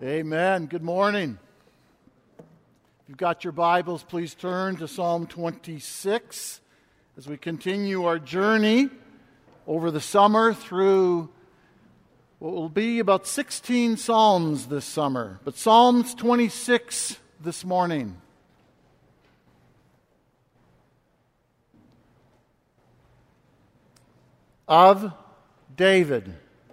Amen. Good morning. If you've got your Bibles, please turn to Psalm 26 as we continue our journey over the summer through what will be about 16 Psalms this summer. But Psalms 26 this morning. Of David.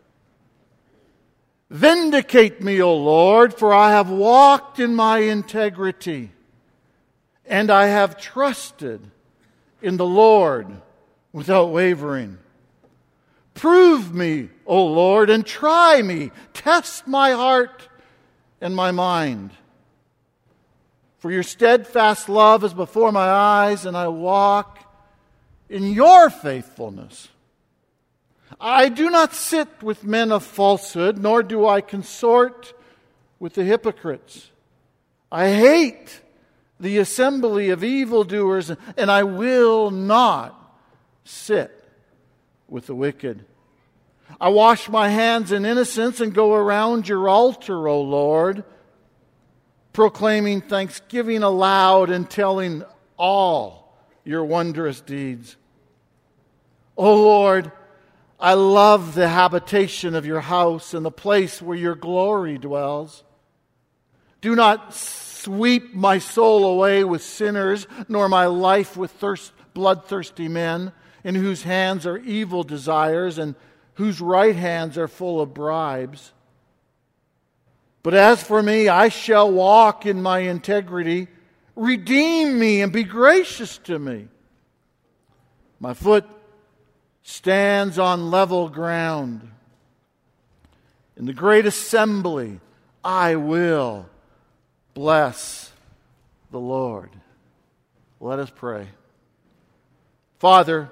Vindicate me, O Lord, for I have walked in my integrity, and I have trusted in the Lord without wavering. Prove me, O Lord, and try me. Test my heart and my mind. For your steadfast love is before my eyes, and I walk in your faithfulness. I do not sit with men of falsehood, nor do I consort with the hypocrites. I hate the assembly of evildoers, and I will not sit with the wicked. I wash my hands in innocence and go around your altar, O Lord, proclaiming thanksgiving aloud and telling all your wondrous deeds. O Lord, I love the habitation of your house and the place where your glory dwells. Do not sweep my soul away with sinners, nor my life with bloodthirsty men, in whose hands are evil desires and whose right hands are full of bribes. But as for me, I shall walk in my integrity. Redeem me and be gracious to me. My foot stands on level ground. In the great assembly, I will bless the Lord. Let us pray. Father,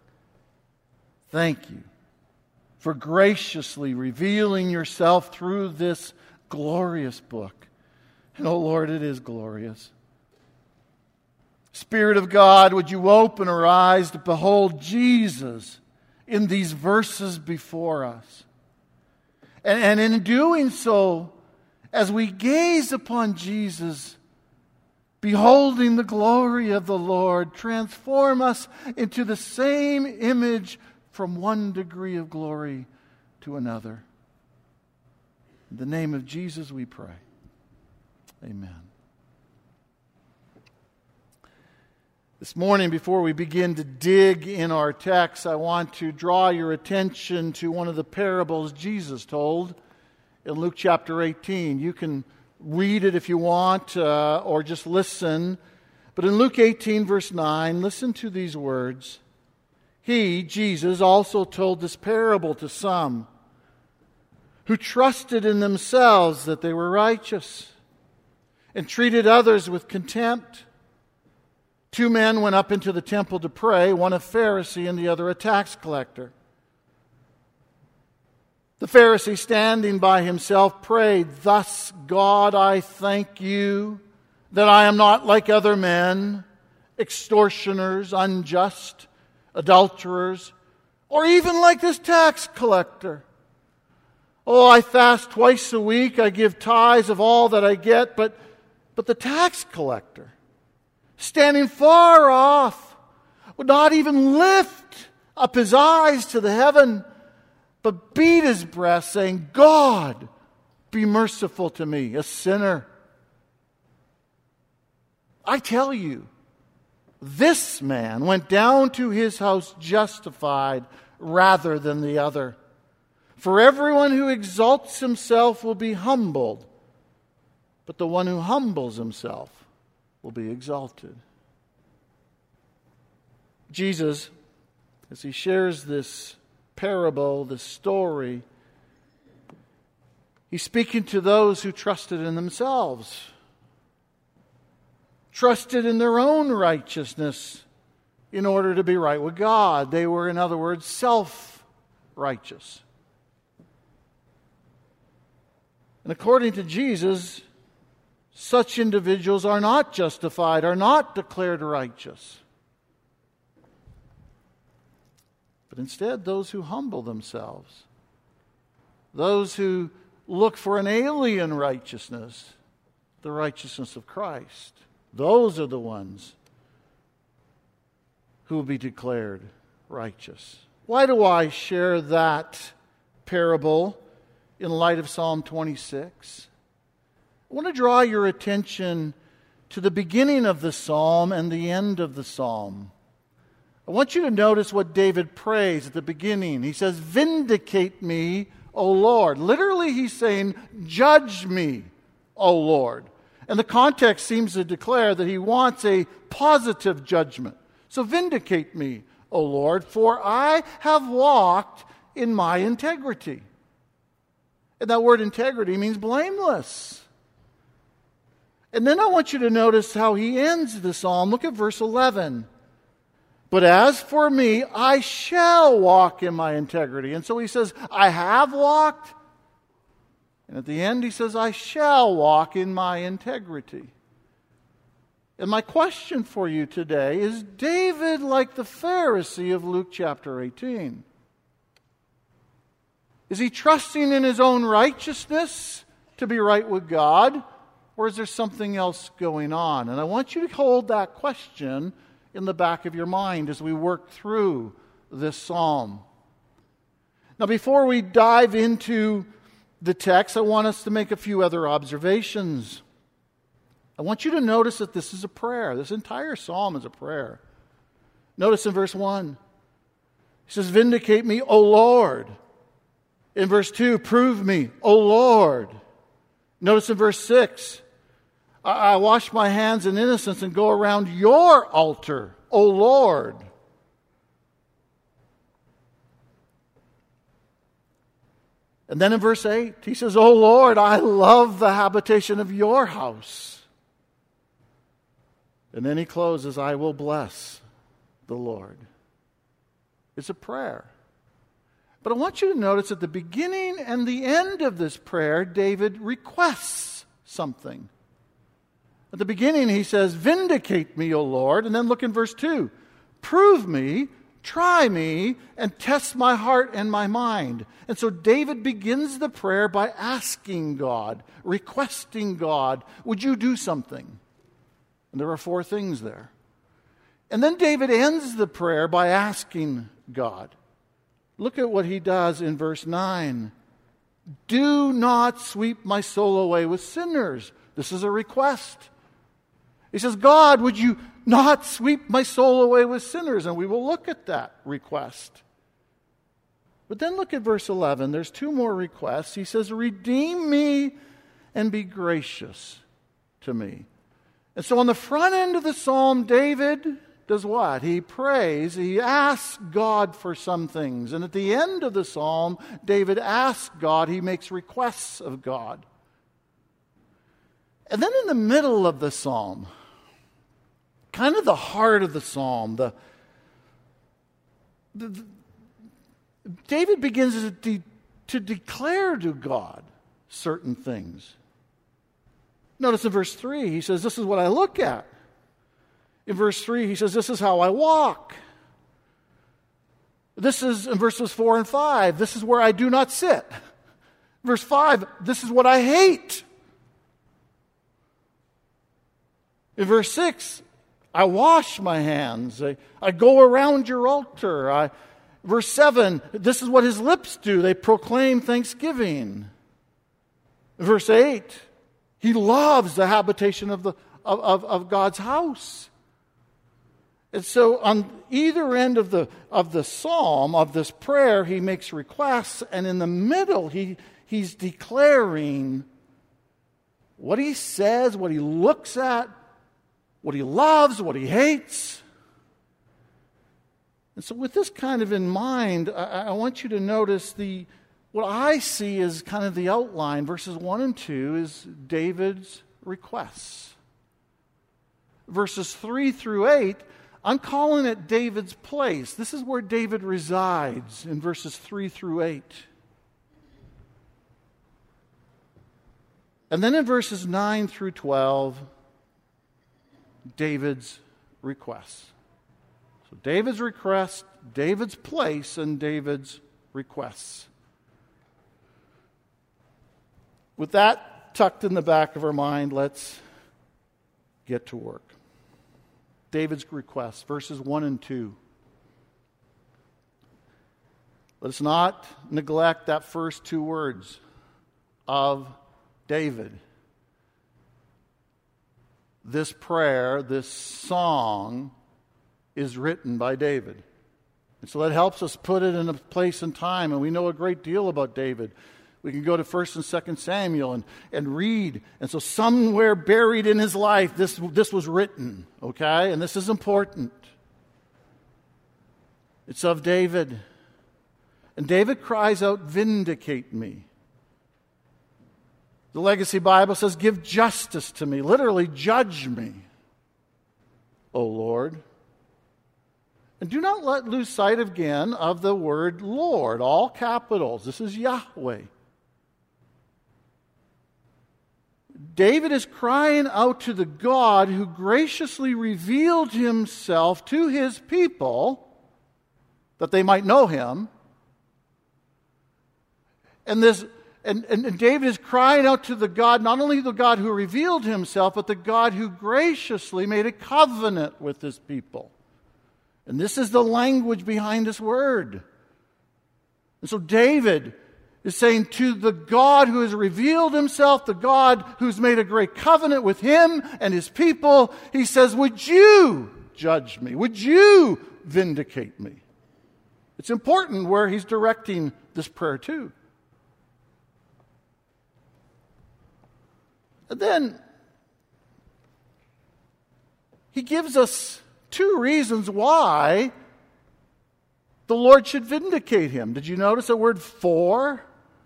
thank you for graciously revealing yourself through this glorious book. And oh Lord, it is glorious. Spirit of God, would you open our eyes to behold Jesus in these verses before us? And in doing so, as we gaze upon Jesus, beholding the glory of the Lord, transform us into the same image from one degree of glory to another. In the name of Jesus we pray. Amen. This morning, before we begin to dig in our text, I want to draw your attention to one of the parables Jesus told in Luke chapter 18. You can read it if you want, or just listen. But in Luke 18, verse 9, listen to these words. He, Jesus, also told this parable to some who trusted in themselves that they were righteous and treated others with contempt. Two men went up into the temple to pray, one a Pharisee and the other a tax collector. The Pharisee, standing by himself, prayed, "Thus, God, I thank you that I am not like other men, extortioners, unjust, adulterers, or even like this tax collector. Oh, I fast twice a week, I give tithes of all that I get, but the tax collector, standing far off, would not even lift up his eyes to the heaven, but beat his breast, saying, God, be merciful to me, a sinner. I tell you, this man went down to his house justified rather than the other. For everyone who exalts himself will be humbled, but the one who humbles himself will be exalted." Jesus, as he shares this parable, this story, he's speaking to those who trusted in themselves, trusted in their own righteousness in order to be right with God. They were, in other words, self-righteous. And according to Jesus, such individuals are not justified, are not declared righteous. But instead, those who humble themselves, those who look for an alien righteousness, the righteousness of Christ. Those are the ones who will be declared righteous. Why do I share that parable in light of Psalm 26? I want to draw your attention to the beginning of the psalm and the end of the psalm. I want you to notice what David prays at the beginning. He says, "Vindicate me, O Lord." Literally, he's saying, "Judge me, O Lord." And the context seems to declare that he wants a positive judgment. So vindicate me, O Lord, for I have walked in my integrity. And that word integrity means blameless. And then I want you to notice how he ends the psalm. Look at verse 11. "But as for me, I shall walk in my integrity." And so he says, I have walked. And at the end he says, I shall walk in my integrity. And my question for you today is David like the Pharisee of Luke chapter 18? Is he trusting in his own righteousness to be right with God? Or is there something else going on? And I want you to hold that question in the back of your mind as we work through this psalm. Now, before we dive into the text, I want us to make a few other observations. I want you to notice that this is a prayer. This entire psalm is a prayer. Notice in verse 1, he says, "Vindicate me, O Lord." In verse 2, "Prove me, O Lord." Notice in verse 6, I wash my hands in innocence and go around your altar, O Lord. And then in verse 8, he says, "O Lord, I love the habitation of your house." And then he closes, "I will bless the Lord." It's a prayer. But I want you to notice at the beginning and the end of this prayer, David requests something. At the beginning, he says, "Vindicate me, O Lord." And then look in verse 2. "Prove me, try me, and test my heart and my mind." And so David begins the prayer by asking God, requesting God, would you do something? And there are 4 things there. And then David ends the prayer by asking God. Look at what he does in verse 9. "Do not sweep my soul away with sinners." This is a request. He says, "God, would you not sweep my soul away with sinners?" And we will look at that request. But then look at verse 11. There's 2 more requests. He says, "Redeem me and be gracious to me." And so on the front end of the psalm, David does what? He prays, he asks God for some things. And at the end of the psalm, David asks God, he makes requests of God. And then in the middle of the psalm, kind of the heart of the psalm, David begins to declare to God certain things. Notice in verse 3, he says, "This is what I look at." In verse 3, he says, "This is how I walk." This is, in verses 4 and 5, "This is where I do not sit." Verse 5, "This is what I hate." In verse 6, "I wash my hands. I go around your altar." Verse 7, "This is what his lips do. They proclaim thanksgiving." Verse 8, he loves the habitation of God's house. And so on either end of the psalm, of this prayer, he makes requests. And in the middle, he's declaring what he says, what he looks at, what he loves, what he hates. And so with this kind of in mind, I want you to notice what I see as kind of the outline. Verses 1 and 2 is David's requests. Verses 3 through 8, I'm calling it David's place. This is where David resides in verses 3 through 8. And then in verses 9 through 12, David's requests. So David's request, David's place, and David's requests. With that tucked in the back of our mind, let's get to work. David's request, verses 1 and 2. Let us not neglect that first two words of David. This prayer, this song, is written by David. And so that helps us put it in a place and time, and we know a great deal about David. We can go to 1 and 2 Samuel and read. And so somewhere buried in his life, this was written, okay? And this is important. It's of David. And David cries out, "Vindicate me." The Legacy Bible says, "Give justice to me." Literally, judge me, O Lord. And do not lose sight again of the word Lord, all capitals. This is Yahweh. David is crying out to the God who graciously revealed himself to his people that they might know him. And David is crying out to the God, not only the God who revealed himself, but the God who graciously made a covenant with his people. And this is the language behind this word. And so David is saying to the God who has revealed himself, the God who's made a great covenant with him and his people, he says, "Would you judge me? Would you vindicate me?" It's important where he's directing this prayer to. And then he gives us two reasons why the Lord should vindicate him. Did you notice the word "for"?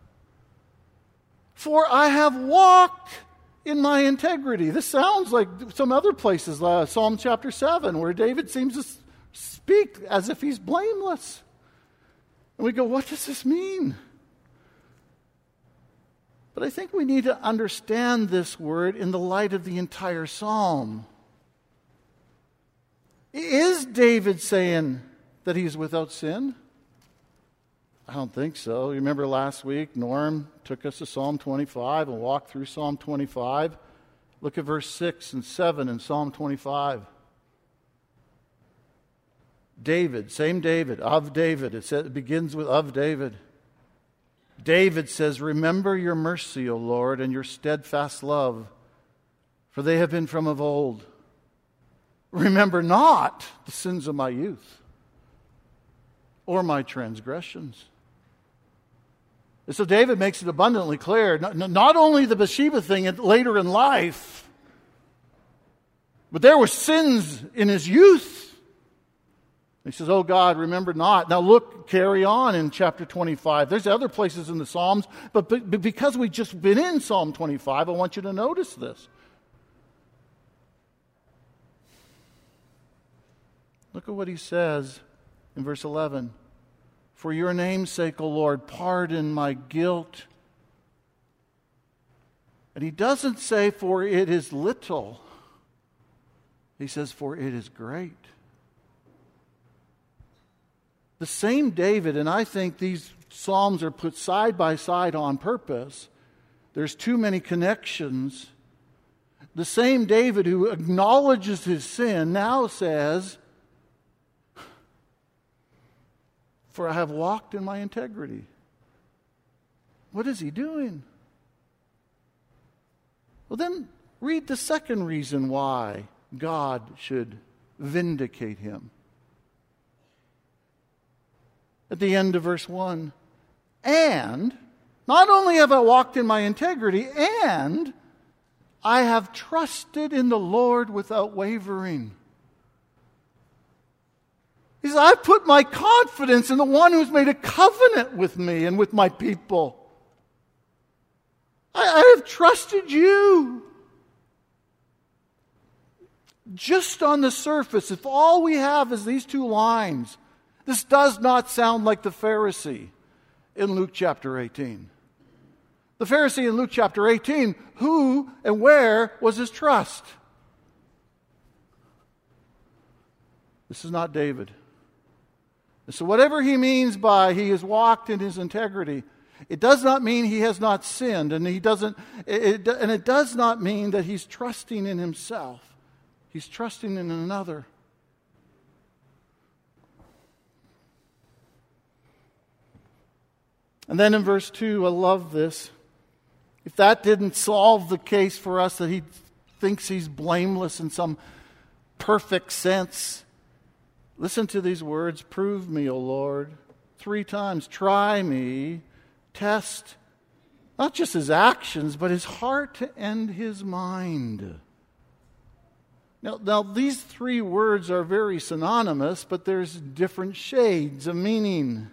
"For I have walked in my integrity." This sounds like some other places, Psalm chapter 7, where David seems to speak as if he's blameless. And we go, what does this mean? But I think we need to understand this word in the light of the entire psalm. Is David saying that he's without sin? I don't think so. You remember last week, Norm took us to Psalm 25 and walked through Psalm 25. Look at verse 6 and 7 in Psalm 25. David, same David, of David. It begins with "of David." David says, "Remember your mercy, O Lord, and your steadfast love, for they have been from of old. Remember not the sins of my youth or my transgressions." And so David makes it abundantly clear, not only the Bathsheba thing later in life, but there were sins in his youth. He says, "Oh God, remember not." Now look, carry on in chapter 25. There's other places in the Psalms, but because we've just been in Psalm 25, I want you to notice this. Look at what he says in verse 11. "For your name's sake, O Lord, pardon my guilt." And he doesn't say, "For it is little." He says, "For it is great." The same David, and I think these Psalms are put side by side on purpose. There's too many connections. The same David who acknowledges his sin now says, "For I have walked in my integrity." What is he doing? Well, then read the second reason why God should vindicate him. At the end of verse 1, "And not only have I walked in my integrity, and I have trusted in the Lord without wavering." He says, "I've put my confidence in the one who's made a covenant with me and with my people. I have trusted you." Just on the surface, if all we have is these two lines, this does not sound like the Pharisee in Luke chapter 18. The Pharisee in Luke chapter 18, who and where was his trust? This is not David. So whatever he means by he has walked in his integrity, It does not mean he has not sinned, and it does not mean that he's trusting in himself. He's trusting in another. And then in verse 2, I love this. If that didn't solve the case for us that he thinks he's blameless in some perfect sense, listen to these words. Prove me, O Lord. 3 times. Try me. Test not just his actions, but his heart and his mind. Now, these 3 words are very synonymous, but there's different shades of meaning.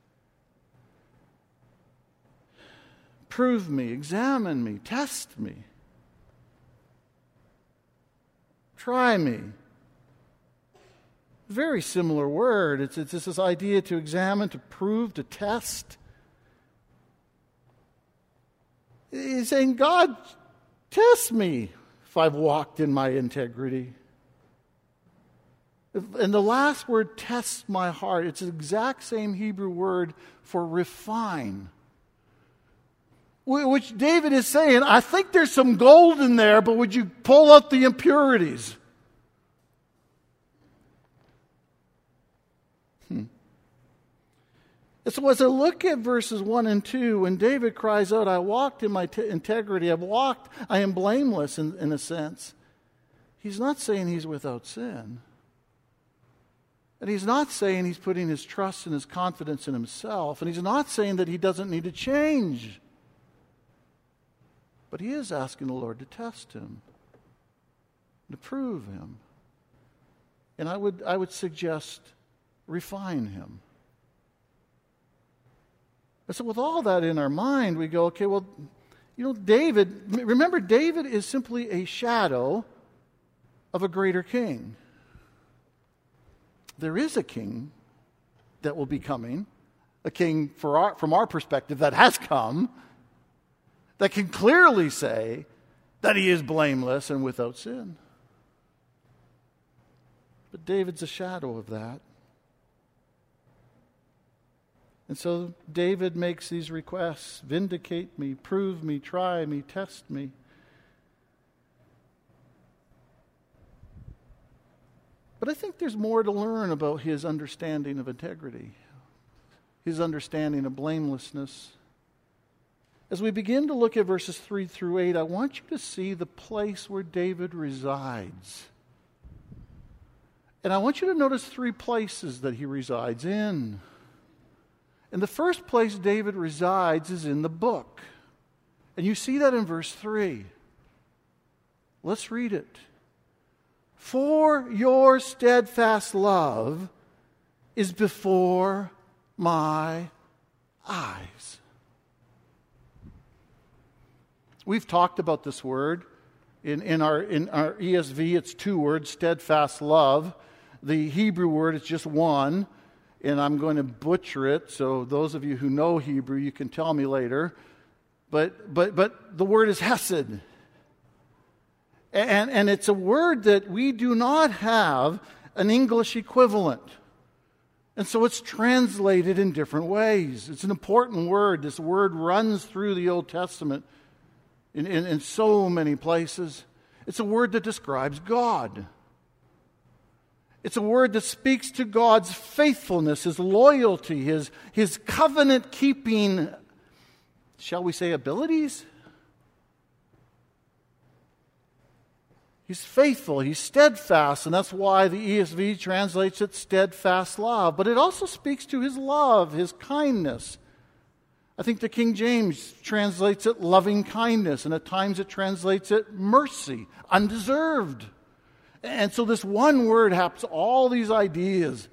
Prove me, examine me, test me. Try me. Very similar word. It's this idea to examine, to prove, to test. He's saying, God, test me if I've walked in my integrity. And the last word, test my heart, it's the exact same Hebrew word for refine. Which David is saying, I think there's some gold in there, but would you pull out the impurities? So as I look at verses 1 and 2, when David cries out, I walked in my integrity, I am blameless in a sense. He's not saying he's without sin. And he's not saying he's putting his trust and his confidence in himself. And he's not saying that he doesn't need to change. But he is asking the Lord to test him, to prove him. And I would suggest refine him. And so with all that in our mind, we go, okay, well, David is simply a shadow of a greater king. There is a king that will be coming, a king from our perspective that has come, that can clearly say that he is blameless and without sin. But David's a shadow of that. And so David makes these requests: vindicate me, prove me, try me, test me. But I think there's more to learn about his understanding of integrity, his understanding of blamelessness. As we begin to look at verses 3 through 8, I want you to see the place where David resides. And I want you to notice 3 places that he resides in. And the first place David resides is in the book. And you see that in verse 3. Let's read it. For your steadfast love is before my eyes. We've talked about this word. In our ESV, it's 2 words, steadfast love. The Hebrew word is just 1. And I'm going to butcher it, so those of you who know Hebrew, you can tell me later. But the word is hesed. And it's a word that we do not have an English equivalent. And so it's translated in different ways. It's an important word. This word runs through the Old Testament in so many places. It's a word that describes God. It's a word that speaks to God's faithfulness, His loyalty, His covenant-keeping, shall we say, abilities? He's faithful, He's steadfast, and that's why the ESV translates it steadfast love. But it also speaks to His love, His kindness. I think the King James translates it loving kindness, and at times it translates it mercy, undeserved. And so this one word has all these ideas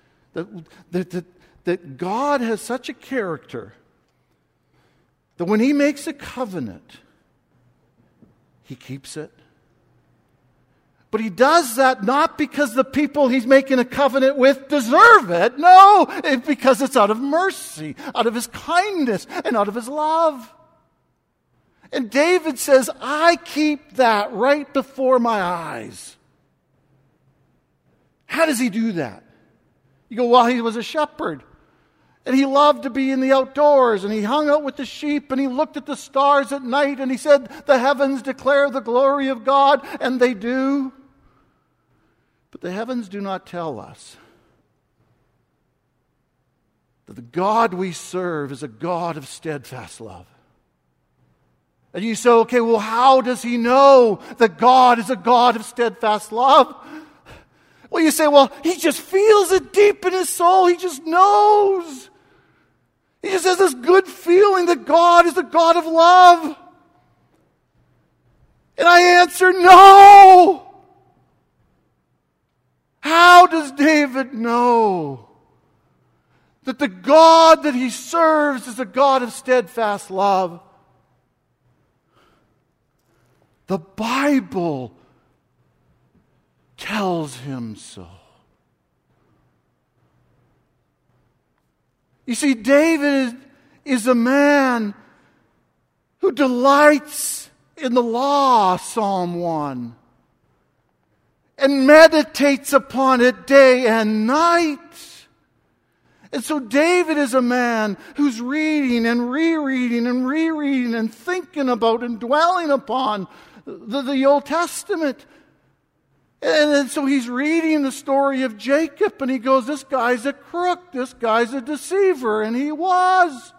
that God has such a character that when He makes a covenant, He keeps it. But He does that not because the people He's making a covenant with deserve it. No, it's because it's out of mercy, out of His kindness, and out of His love. And David says, I keep that right before my eyes. How does he do that? You go, well, he was a shepherd. And he loved to be in the outdoors, and he hung out with the sheep, and he looked at the stars at night, and he said, the heavens declare the glory of God, and they do. But the heavens do not tell us that the God we serve is a God of steadfast love. And you say, okay, well, how does he know that God is a God of steadfast love? Well, you say, well, he just feels it deep in his soul. He just knows. He just has this good feeling that God is a God of love. And I answer, no. How does David know that the God that he serves is a God of steadfast love? The Bible tells him so. You see, David is a man who delights in the law, Psalm 1, and meditates upon it day and night. And so David is a man who's reading and rereading and thinking about and dwelling upon the Old Testament. And so he's reading the story of Jacob, and he goes, this guy's a crook, this guy's a deceiver, and he was.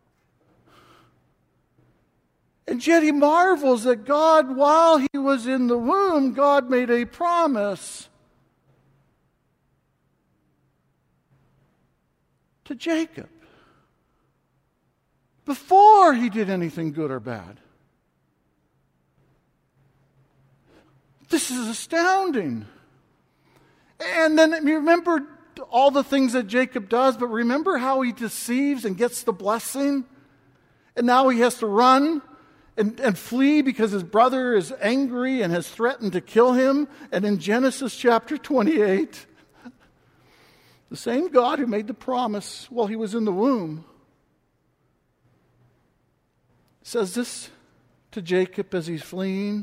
And yet he marvels that God, while he was in the womb, God made a promise to Jacob before he did anything good or bad. This is astounding. And then you remember all the things that Jacob does, but remember how he deceives and gets the blessing? And now he has to run and flee because his brother is angry and has threatened to kill him. And in Genesis chapter 28, the same God who made the promise while he was in the womb says this to Jacob as he's fleeing.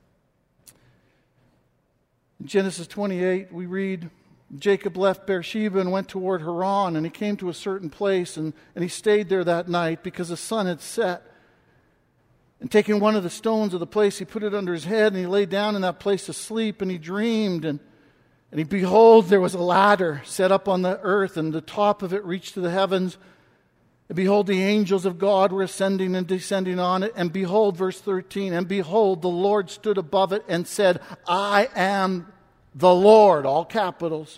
In Genesis 28, we read, Jacob left Beersheba and went toward Haran, and he came to a certain place, and he stayed there that night because the sun had set. And taking one of the stones of the place, he put it under his head, and he lay down in that place to sleep, and he dreamed, and behold, there was a ladder set up on the earth, and the top of it reached to the heavens. And behold, the angels of God were ascending and descending on it. And behold, verse 13, and behold, the Lord stood above it and said, I am the Lord, all capitals,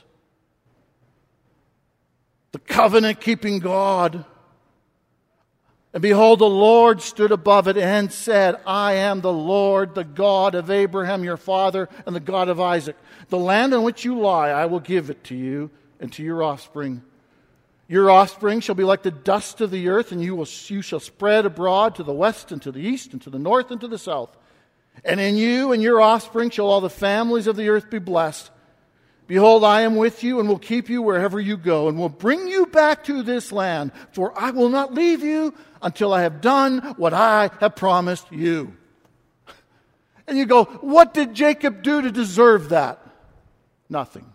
the covenant-keeping God. And behold, the Lord stood above it and said, I am the Lord, the God of Abraham your father, and the God of Isaac. The land on which you lie, I will give it to you and to your offspring. Your offspring shall be like the dust of the earth, and you shall spread abroad to the west and to the east and to the north and to the south. And in you and your offspring shall all the families of the earth be blessed. Behold, I am with you and will keep you wherever you go, and will bring you back to this land. For I will not leave you until I have done what I have promised you. And you go, what did Jacob do to deserve that? Nothing.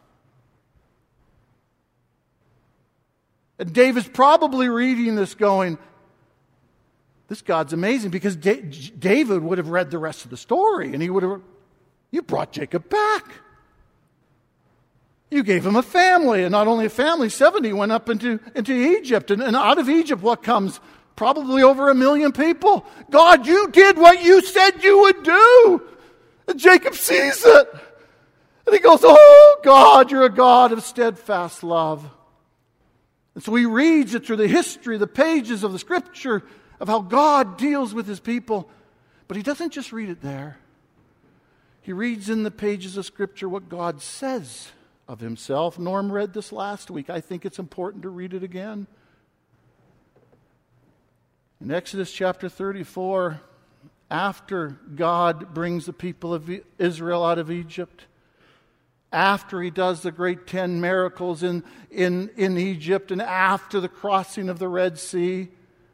And David's probably reading this going, this God's amazing, because David would have read the rest of the story, and he would have, you brought Jacob back. You gave him a family, and not only a family, 70 went up into Egypt. And out of Egypt, what comes? Probably over 1 million people. God, you did what you said you would do. And Jacob sees it. And he goes, oh God, you're a God of steadfast love. And so he reads it through the history, the pages of the Scripture, of how God deals with his people. But he doesn't just read it there. He reads in the pages of Scripture what God says of himself. Norm read this last week. I think it's important to read it again. In Exodus chapter 34, after God brings the people of Israel out of Egypt, after he does the great 10 miracles in Egypt, and after the crossing of the Red Sea,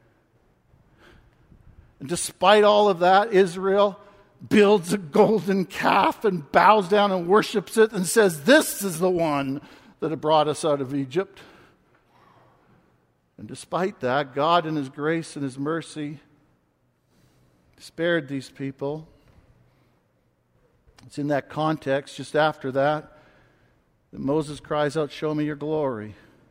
and despite all of that, Israel builds a golden calf and bows down and worships it and says, this is the one that had brought us out of Egypt. And despite that, God in His grace and His mercy spared these people. It's in that context, just after that Moses cries out, "Show me your glory."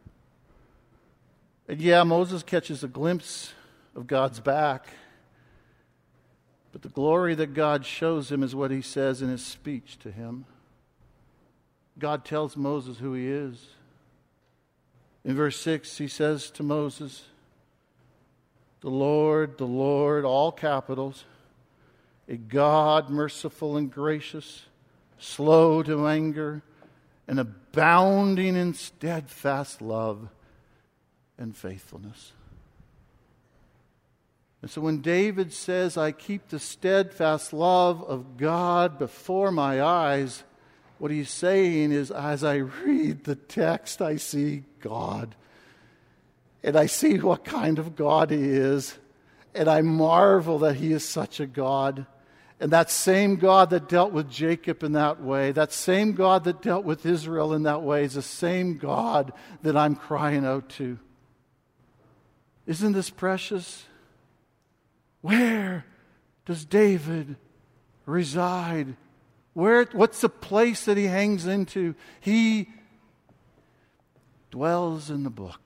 And yeah, Moses catches a glimpse of God's back. But the glory that God shows him is what He says in His speech to him. God tells Moses who He is. In verse 6, He says to Moses, the Lord, all capitals, a God merciful and gracious, slow to anger, and abounding in steadfast love and faithfulness. And so when David says, I keep the steadfast love of God before my eyes, what he's saying is, as I read the text, I see God. And I see what kind of God He is. And I marvel that He is such a God. And that same God that dealt with Jacob in that way, that same God that dealt with Israel in that way, is the same God that I'm crying out to. Isn't this precious? Where does David reside? What's the place that he hangs into? He dwells in the book.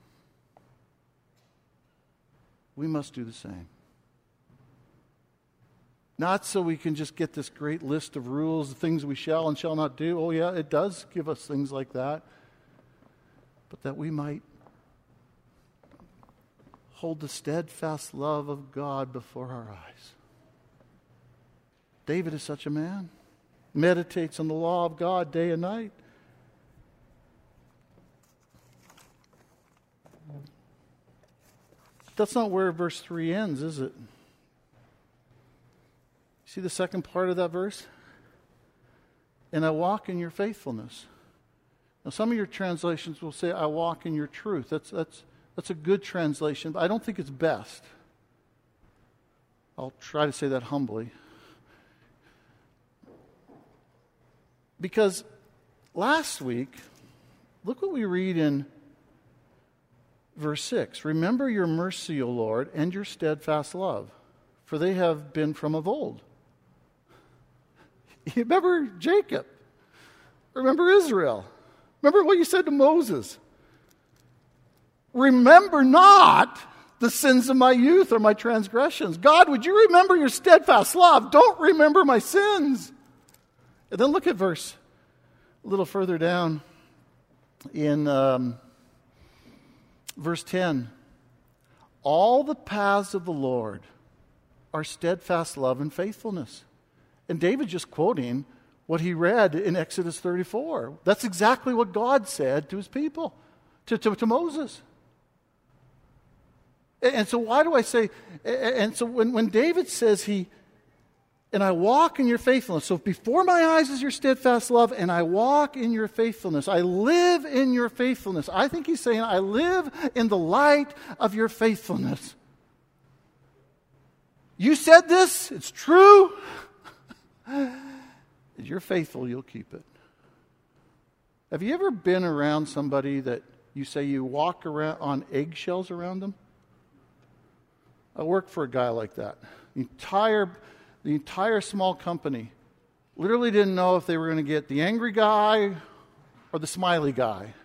We must do the same. Not so we can just get this great list of rules, the things we shall and shall not do. Oh yeah, it does give us things like that. But that we might hold the steadfast love of God before our eyes. David is such a man. Meditates on the law of God day and night. That's not where verse 3 ends, is it? See the second part of that verse? And I walk in your faithfulness. Now some of your translations will say, I walk in your truth. That's a good translation, but I don't think it's best. I'll try to say that humbly. Because last week, look what we read in verse 6. Remember your mercy, O Lord, and your steadfast love, for they have been from of old. You remember Jacob. Remember Israel. Remember what you said to Moses. Remember not the sins of my youth or my transgressions. God, would you remember your steadfast love? Don't remember my sins. And then look at verse a little further down in verse 10. All the paths of the Lord are steadfast love and faithfulness. And David's just quoting what he read in Exodus 34. That's exactly what God said to His people, to Moses. And so why do I say, and so when David says and I walk in your faithfulness. So before my eyes is your steadfast love, and I walk in your faithfulness. I live in your faithfulness. I think he's saying, I live in the light of your faithfulness. You said this, it's true. If you're faithful, you'll keep it. Have you ever been around somebody that you say you walk around on eggshells around them? I worked for a guy like that. The entire small company literally didn't know if they were going to get the angry guy or the smiley guy.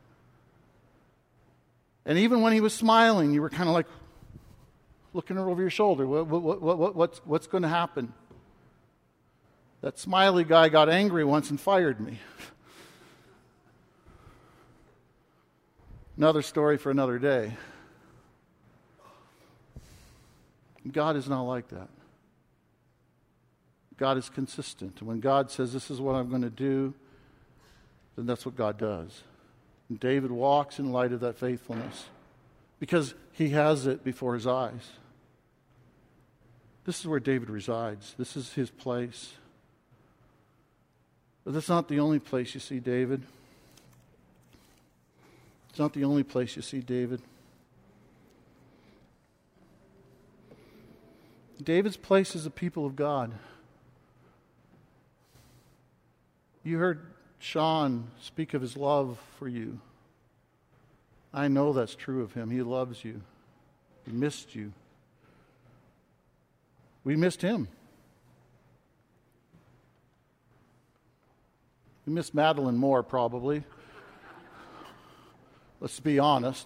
And even when he was smiling, you were kind of like looking over your shoulder. What's going to happen? That smiley guy got angry once and fired me. Another story for another day. God is not like that. God is consistent. And when God says, this is what I'm going to do, then that's what God does. And David walks in light of that faithfulness because he has it before his eyes. This is where David resides. This is his place. But that's not the only place you see David. It's not the only place you see David. David's place is the people of God. You heard Sean speak of his love for you. I know that's true of him. He loves you. He missed you. We missed him. We missed Madeline more, probably. Let's be honest.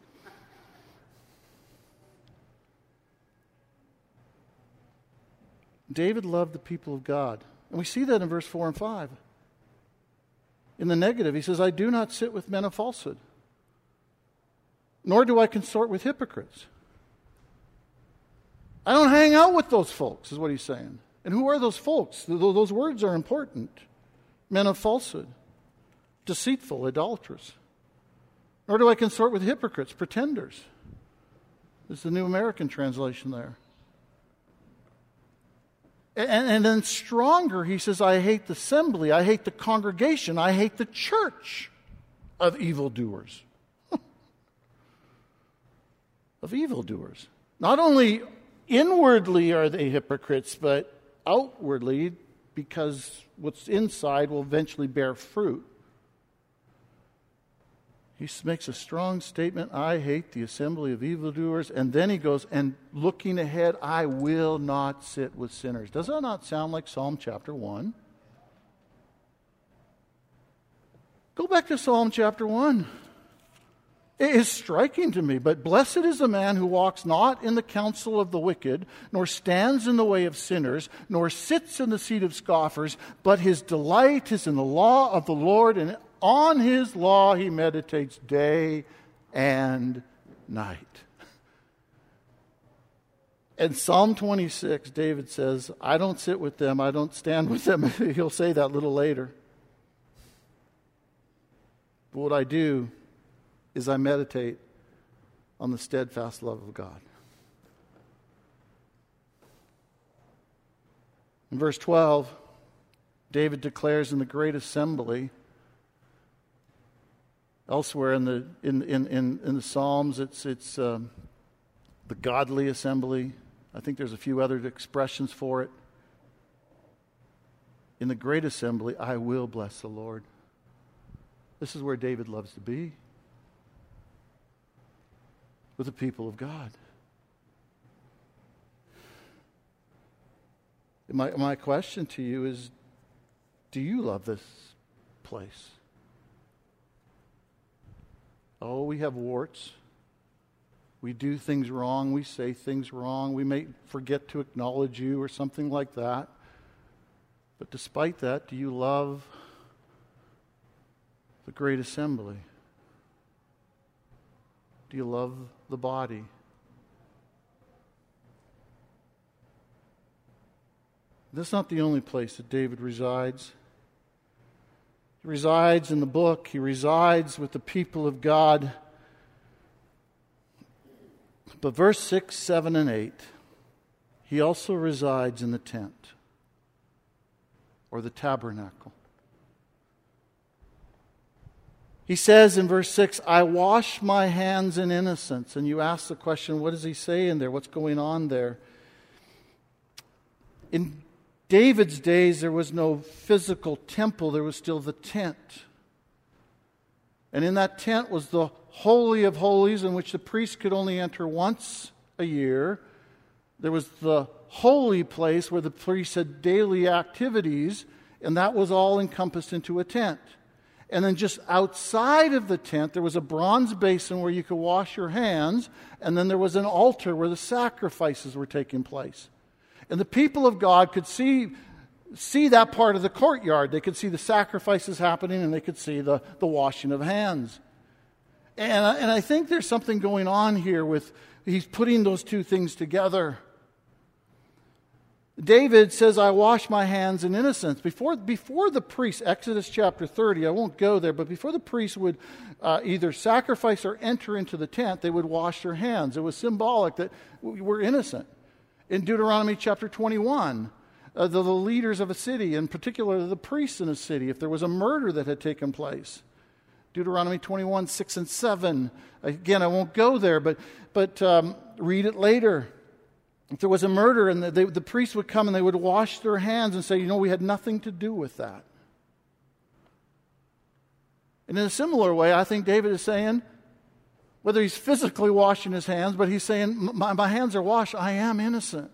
David loved the people of God. And we see that in verse 4 and 5. In the negative, he says, I do not sit with men of falsehood, nor do I consort with hypocrites. I don't hang out with those folks, is what he's saying. And who are those folks? Those words are important. Men of falsehood, deceitful, idolaters. Nor do I consort with hypocrites, pretenders. There's the New American translation there. And then stronger, he says, I hate the assembly, I hate the congregation, I hate the church of evildoers. Of evildoers. Not only inwardly are they hypocrites, but outwardly, because what's inside will eventually bear fruit. He makes a strong statement, I hate the assembly of evildoers. And then he goes, and looking ahead, I will not sit with sinners. Does that not sound like Psalm chapter 1? Go back to Psalm chapter 1. It is striking to me, but blessed is the man who walks not in the counsel of the wicked, nor stands in the way of sinners, nor sits in the seat of scoffers, but his delight is in the law of the Lord, and on his law he meditates day and night. In Psalm 26, David says, I don't sit with them, I don't stand with them. He'll say that a little later. But what I do is I meditate on the steadfast love of God. In verse 12, David declares in the great assembly. Elsewhere in the Psalms, it's the godly assembly. I think there's a few other expressions for it. In the great assembly, I will bless the Lord. This is where David loves to be. With the people of God. My question to you is, do you love this place? Oh, we have warts. We do things wrong. We say things wrong. We may forget to acknowledge you or something like that. But despite that, do you love the great assembly? Do you love the body? This is not the only place that David resides. He resides in the book. He resides with the people of God. But verse 6, 7, and 8, he also resides in the tent or the tabernacle. He says in verse 6, I wash my hands in innocence. And you ask the question, what does he say in there? What's going on there? In David's days, there was no physical temple. There was still the tent. And in that tent was the Holy of Holies, in which the priest could only enter once a year. There was the holy place where the priest had daily activities, and that was all encompassed into a tent. And then just outside of the tent, there was a bronze basin where you could wash your hands, and then there was an altar where the sacrifices were taking place. And the people of God could see that part of the courtyard. They could see the sacrifices happening, and they could see the washing of hands. And I think there's something going on here with, he's putting those two things together. David says, I wash my hands in innocence. Before the priest, Exodus chapter 30, I won't go there, but before the priest would either sacrifice or enter into the tent, they would wash their hands. It was symbolic that we're innocent. In Deuteronomy chapter 21, the leaders of a city, in particular the priests in a city, if there was a murder that had taken place, Deuteronomy 21, 6 and 7. Again, I won't go there, but read it later. If there was a murder, and the priest would come and they would wash their hands and say, we had nothing to do with that. And in a similar way, I think David is saying, whether he's physically washing his hands, but he's saying, my hands are washed, I am innocent.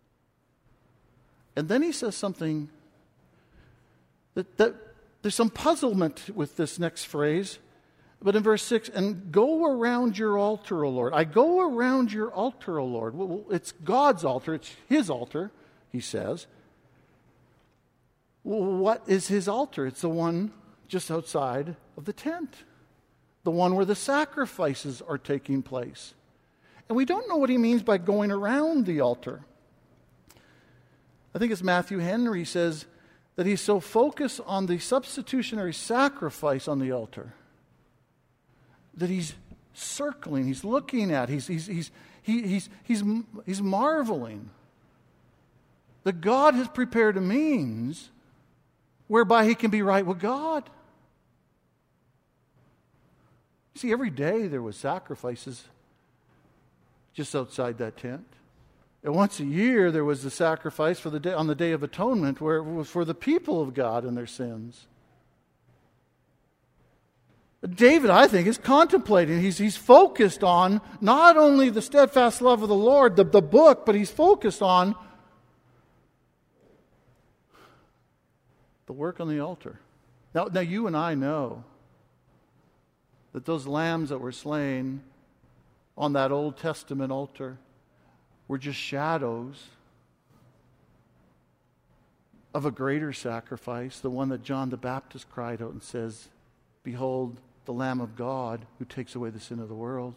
And then he says something that there's some puzzlement with this next phrase. But in verse 6, and go around your altar, O Lord. I go around your altar, O Lord. Well, it's God's altar. It's his altar, he says. Well, what is his altar? It's the one just outside of the tent. The one where the sacrifices are taking place. And we don't know what he means by going around the altar. I think it's Matthew Henry says that he's so focused on the substitutionary sacrifice on the altar that he's circling, he's looking at, he's marveling that God has prepared a means whereby he can be right with God. See, every day there was sacrifices just outside that tent. And once a year there was the sacrifice for the day, on the Day of Atonement, where it was for the people of God and their sins. David, I think, is contemplating. He's focused on not only the steadfast love of the Lord, the book, but he's focused on the work on the altar. Now you and I know that those lambs that were slain on that Old Testament altar were just shadows of a greater sacrifice, the one that John the Baptist cried out and says, behold, the Lamb of God who takes away the sin of the world.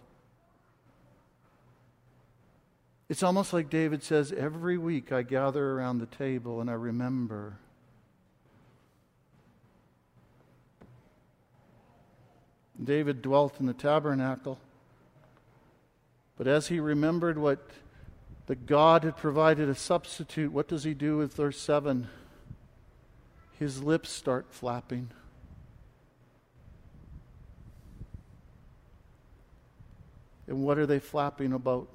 It's almost like David says, every week I gather around the table and I remember. David dwelt in the tabernacle, but as he remembered that God had provided a substitute, what does he do with verse 7? His lips start flapping. And what are they flapping about?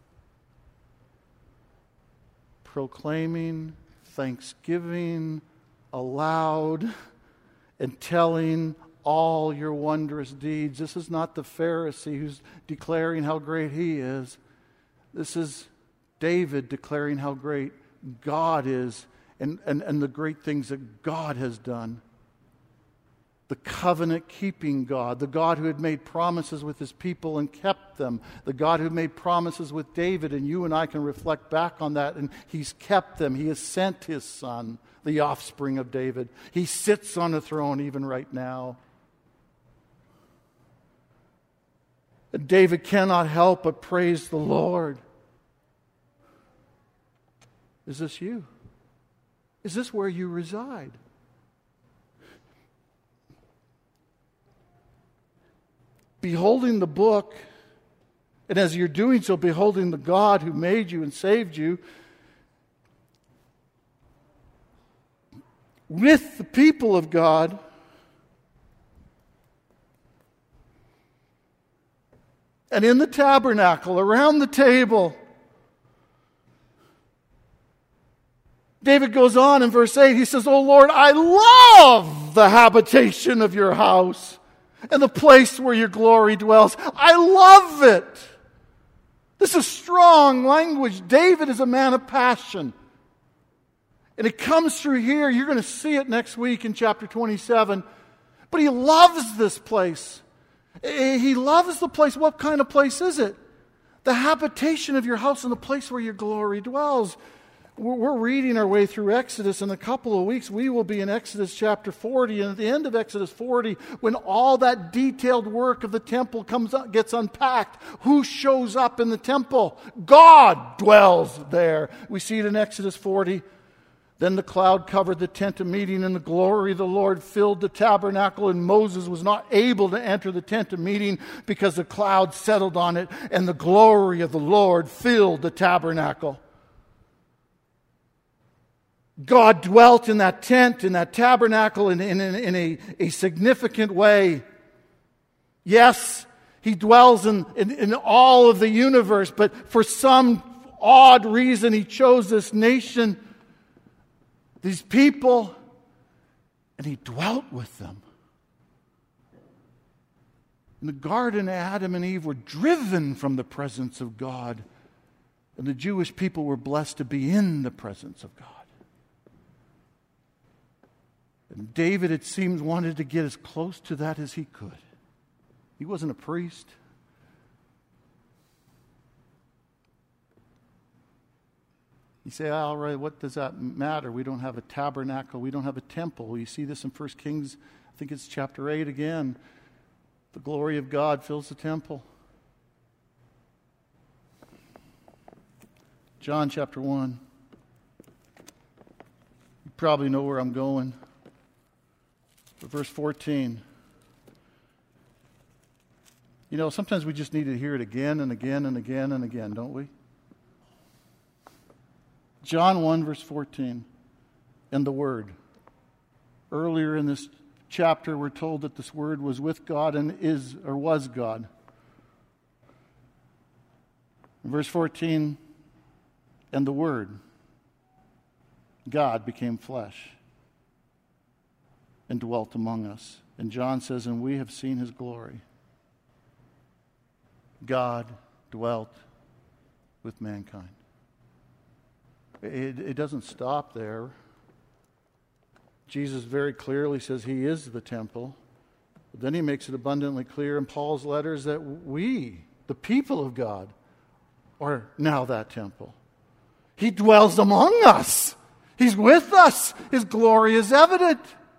Proclaiming thanksgiving aloud and telling all your wondrous deeds. This is not the Pharisee who's declaring how great he is. This is David declaring how great God is and the great things that God has done. The covenant-keeping God, the God who had made promises with his people and kept them, the God who made promises with David, and you and I can reflect back on that, and he's kept them. He has sent his son, the offspring of David. He sits on the throne even right now. And David cannot help but praise the Lord. Is this you? Is this where you reside? Beholding the book, and as you're doing so, beholding the God who made you and saved you, with the people of God, and in the tabernacle, around the table, David goes on in verse 8, he says, "O Lord, I love the habitation of your house and the place where your glory dwells." I love it. This is strong language. David is a man of passion. And it comes through here. You're going to see it next week in chapter 27. But he loves this place. He loves the place. What kind of place is it? The habitation of your house and the place where your glory dwells. We're reading our way through Exodus. In a couple of weeks, we will be in Exodus chapter 40. And at the end of Exodus 40, when all that detailed work of the temple gets unpacked, who shows up in the temple? God dwells there. We see it in Exodus 40. Then the cloud covered the tent of meeting, and the glory of the Lord filled the tabernacle, and Moses was not able to enter the tent of meeting because the cloud settled on it, and the glory of the Lord filled the tabernacle. God dwelt in that tent, in that tabernacle, in a significant way. Yes, he dwells in all of the universe, but for some odd reason he chose this nation, these people, and he dwelt with them. In the garden, Adam and Eve were driven from the presence of God, and the Jewish people were blessed to be in the presence of God. And David, it seems, wanted to get as close to that as he could. He wasn't a priest. You say, all right, what does that matter? We don't have a tabernacle. We don't have a temple. You see this in 1 Kings, I think it's chapter 8 again. The glory of God fills the temple. John chapter 1. You probably know where I'm going. Verse 14. You know, sometimes we just need to hear it again and again and again and again, don't we? John 1, verse 14. And the Word. Earlier in this chapter, we're told that this Word was with God and is or was God. In verse 14, and the Word, God, became flesh and dwelt among us. And John says, and we have seen His glory. God dwelt with mankind. It doesn't stop there. Jesus very clearly says He is the temple. But then He makes it abundantly clear in Paul's letters that we, the people of God, are now that temple. He dwells among us. He's with us. His glory is evident.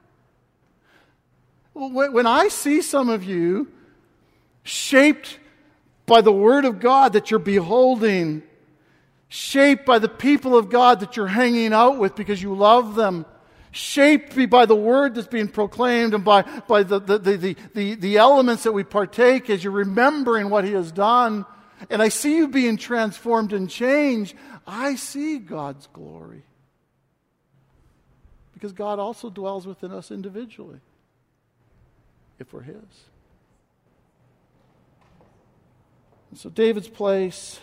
When I see some of you shaped by the Word of God that you're beholding, shaped by the people of God that you're hanging out with because you love them, shaped by the Word that's being proclaimed and by the elements that we partake as you're remembering what He has done, and I see you being transformed and changed, I see God's glory. Because God also dwells within us individually, if we're His. And so David's place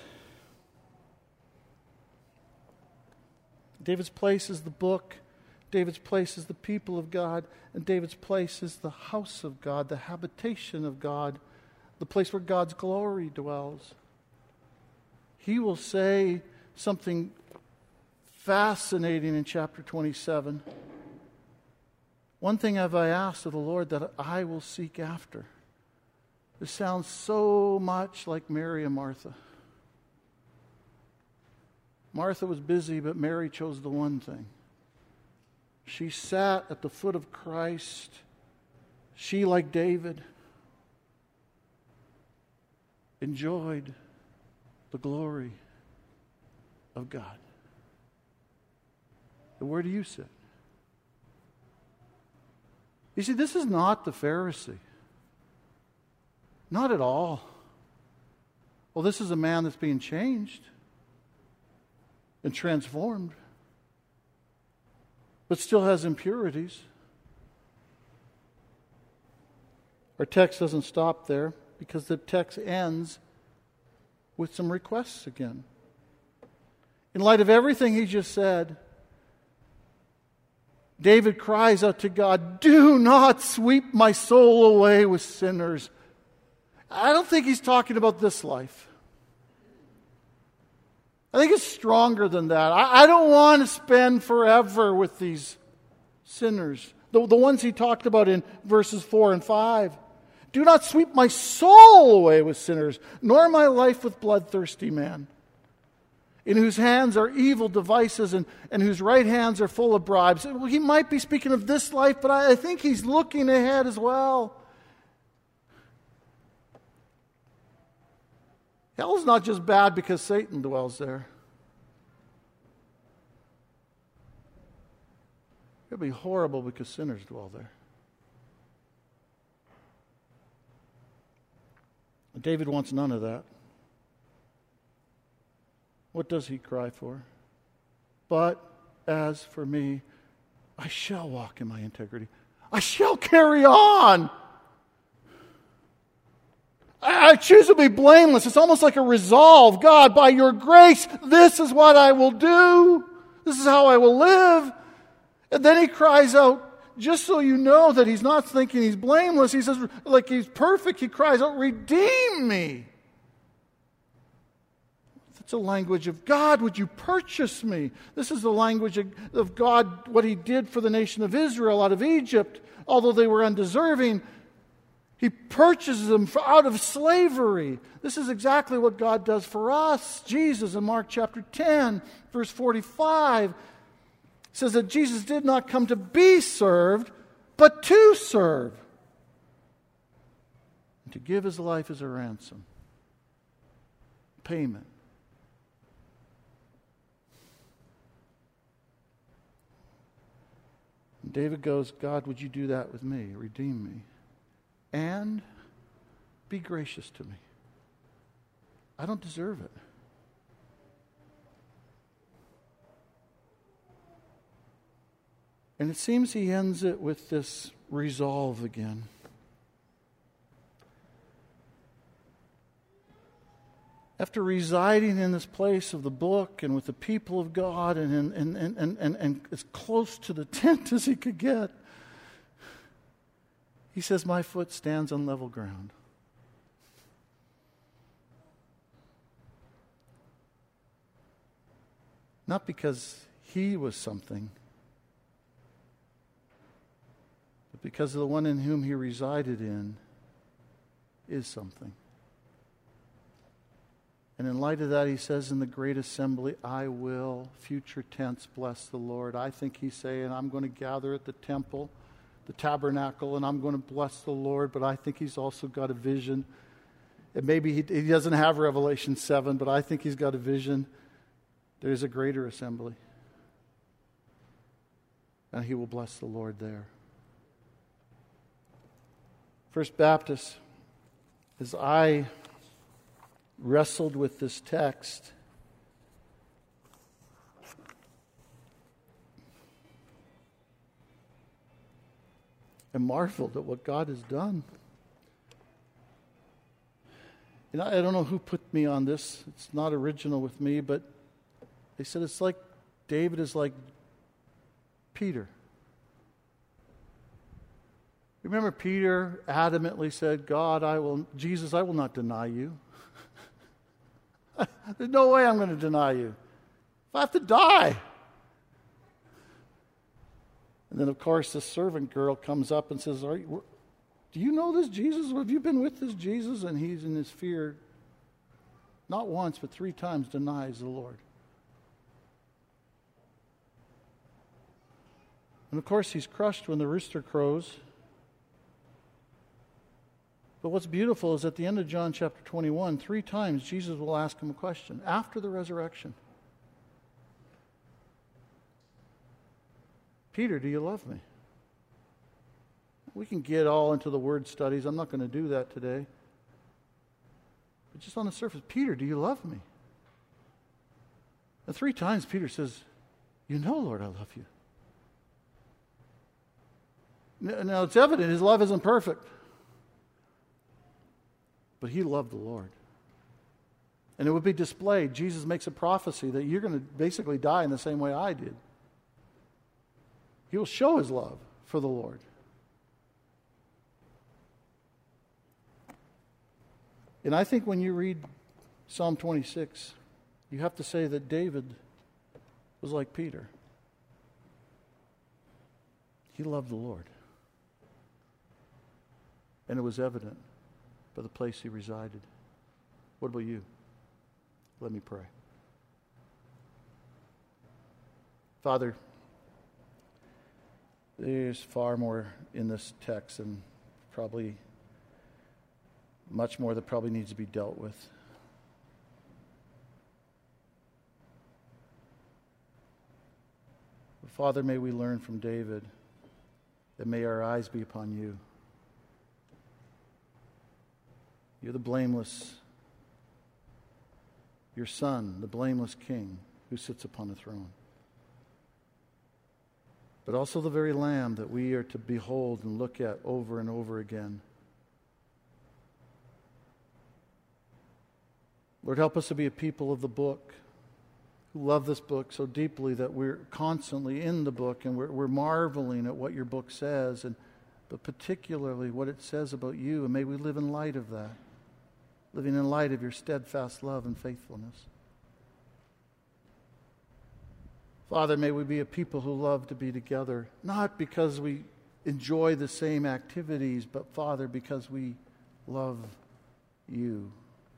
is the book. David's place is the people of God. And David's place is the house of God, the habitation of God, the place where God's glory dwells. He will say something fascinating in chapter 27. One thing have I asked of the Lord that I will seek after. This sounds so much like Mary and Martha. Martha was busy, but Mary chose the one thing. She sat at the foot of Christ. She, like David, enjoyed the glory of God. And where do you sit? You see, this is not the Pharisee. Not at all. Well, this is a man that's being changed and transformed, but still has impurities. Our text doesn't stop there because the text ends with some requests again. In light of everything he just said, David cries out to God, "Do not sweep my soul away with sinners." I don't think he's talking about this life. I think it's stronger than that. I don't want to spend forever with these sinners. The ones he talked about in verses 4 and 5. Do not sweep my soul away with sinners, nor my life with bloodthirsty men, in whose hands are evil devices and whose right hands are full of bribes. Well, he might be speaking of this life, but I think he's looking ahead as well. Hell is not just bad because Satan dwells there. It would be horrible because sinners dwell there. David wants none of that. What does he cry for? But as for me, I shall walk in my integrity. I shall carry on. I choose to be blameless. It's almost like a resolve. God, by your grace, this is what I will do. This is how I will live. And then he cries out, just so you know that he's not thinking he's blameless. He says, like he's perfect, he cries out, redeem me. That's the language of God. Would you purchase me? This is the language of God, what he did for the nation of Israel out of Egypt. Although they were undeserving, he purchases them out of slavery. This is exactly what God does for us. Jesus in Mark chapter 10, verse 45, says that Jesus did not come to be served, but to serve, and to give his life as a ransom. Payment. And David goes, God, would you do that with me? Redeem me. And be gracious to me. I don't deserve it. And it seems he ends it with this resolve again. After residing in this place of the book and with the people of God and as close to the tent as he could get, he says, my foot stands on level ground. Not because he was something, but because the one in whom he resided in is something. And in light of that, he says in the great assembly, I will, future tense, bless the Lord. I think he's saying, I'm going to gather at the temple, the tabernacle, and I'm going to bless the Lord. But I think he's also got a vision. And maybe he doesn't have Revelation 7, but I think he's got a vision. There's a greater assembly. And he will bless the Lord there. First Baptist, as I wrestled with this text, and marveled at what God has done. You know, I don't know who put me on this. It's not original with me, but they said it's like David is like Peter. Remember Peter adamantly said, Jesus, I will not deny you. There's no way I'm going to deny you. If I have to die. And then, of course, the servant girl comes up and says, do you know this Jesus? Have you been with this Jesus? And he's in his fear, not once, but 3 times denies the Lord. And, of course, he's crushed when the rooster crows. But what's beautiful is at the end of John chapter 21, 3 times Jesus will ask him a question after the resurrection. Peter, do you love me? We can get all into the word studies. I'm not going to do that today. But just on the surface, Peter, do you love me? And 3 times Peter says, you know, Lord, I love you. Now it's evident his love isn't perfect. But he loved the Lord. And it would be displayed. Jesus makes a prophecy that you're going to basically die in the same way I did. He will show his love for the Lord. And I think when you read Psalm 26, you have to say that David was like Peter. He loved the Lord. And it was evident by the place he resided. What about you? Let me pray. Father, there's far more in this text and probably much more that probably needs to be dealt with. But Father, may we learn from David, and may our eyes be upon you. You're the blameless, your Son, the blameless King who sits upon a throne. But also the very Lamb that we are to behold and look at over and over again. Lord, help us to be a people of the book who love this book so deeply that we're constantly in the book and we're marveling at what your book says, but particularly what it says about you. And may we live in light of that, living in light of your steadfast love and faithfulness. Father, may we be a people who love to be together, not because we enjoy the same activities, but, Father, because we love you.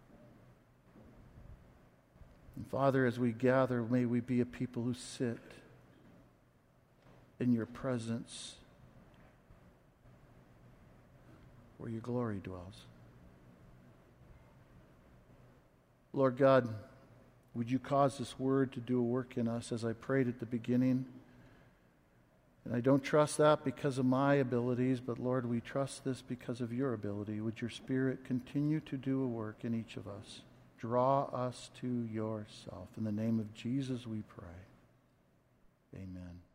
And, Father, as we gather, may we be a people who sit in your presence where your glory dwells. Lord God, would you cause this word to do a work in us as I prayed at the beginning? And I don't trust that because of my abilities, but Lord, we trust this because of your ability. Would your Spirit continue to do a work in each of us? Draw us to yourself. In the name of Jesus we pray. Amen.